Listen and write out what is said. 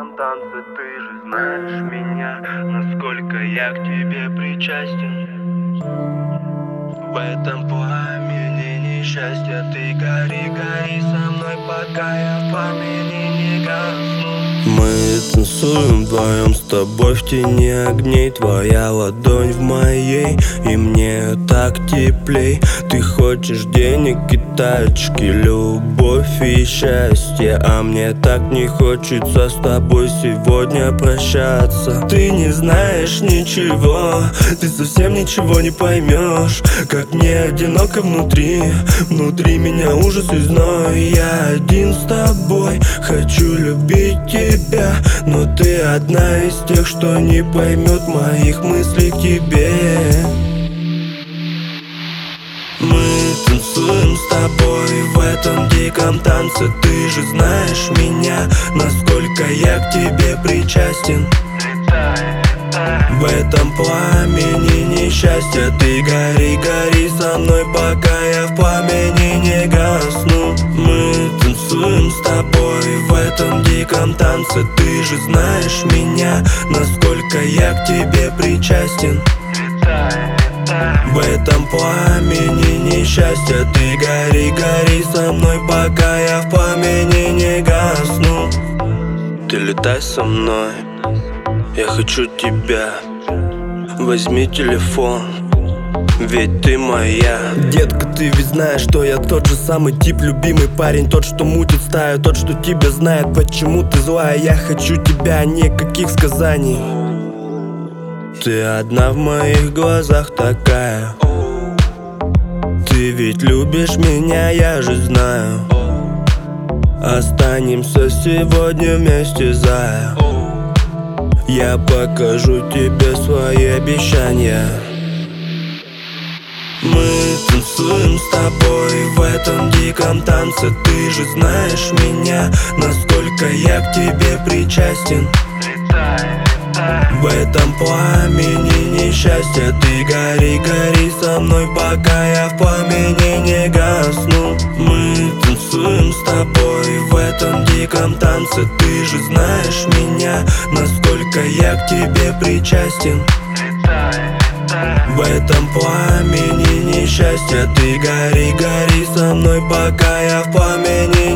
диком танце. Ты же знаешь меня, насколько я к тебе причастен. В этом пламени несчастья ты гори, гори со мной, пока я в пламени не гасну. Мы танцуем вдвоем с тобой в тени огней. Твоя ладонь в моей, и мне так теплей. Ты хочешь денег и тачки, любовь и счастье, а мне так не хочется с тобой сегодня прощаться. Ты не знаешь ничего, ты совсем ничего не поймешь, как мне одиноко внутри. Внутри меня ужас и зной. Я один с тобой, хочу любить тебя, но ты одна из тех, что не поймет моих мыслей к тебе. Мы танцуем с тобой в этом диком танце. Ты же знаешь меня, насколько я к тебе причастен. В этом пламени несчастья ты гори, гори со мной, пока я в пламени не гасну. Мы танцуем с тобой в этом диком танце. Ты же знаешь меня, насколько я к тебе причастен. В этом пламени несчастья ты гори, гори со мной, пока я в пламени не гасну. Ты летай со мной, я хочу тебя. Возьми телефон, ведь ты моя. Детка, ты ведь знаешь, что я тот же самый тип, любимый парень, тот, что мутит стаю, тот, что тебя знает, почему ты злая. Я хочу тебя, никаких сказаний. Ты одна в моих глазах такая. Ты ведь любишь меня, я же знаю. Останемся сегодня вместе, зая. Я покажу тебе свои обещания. Мы танцуем с тобой в этом диком танце. Ты же знаешь меня, насколько я к тебе причастен. В этом пламени несчастья ты гори, гори со мной, пока я в пламени не гасну. Мы танцуем с тобой в этом диком танце. Ты же знаешь меня, насколько я к тебе причастен. В этом пламени несчастья ты гори, гори со мной, пока я в пламени